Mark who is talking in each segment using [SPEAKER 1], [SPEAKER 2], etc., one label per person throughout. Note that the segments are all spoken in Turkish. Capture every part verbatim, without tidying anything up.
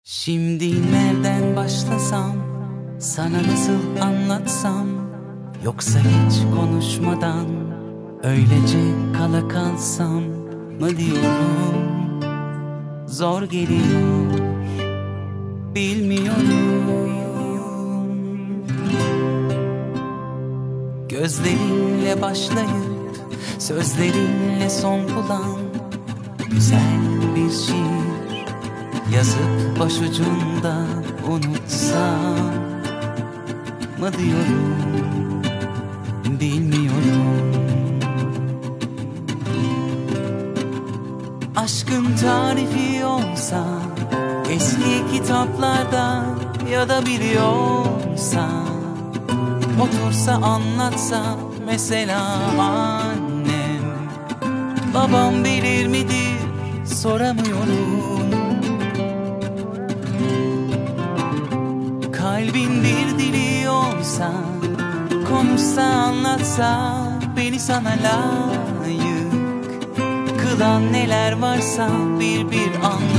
[SPEAKER 1] Şimdi nereden başlasam, sana nasıl anlatsam, yoksa hiç konuşmadan öylece kala kalsam mı diyorum. Zor geliyor, bilmiyorum. Gözlerinle başlayıp sözlerinle son bulan güzel bir şiir yazıp başucunda unutsam mı diyorum, bilmiyorum. Aşkın tarifi olsa eski kitaplarda ya da biliyorsa, otursa anlatsa mesela annem, babam bilir midir soramıyorum. Kalbin bir dili olsa, konuşsa anlatsa beni sana layık kılan neler varsa bir bir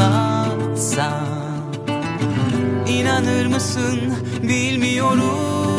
[SPEAKER 1] anlatsa, İnanır mısın bilmiyorum.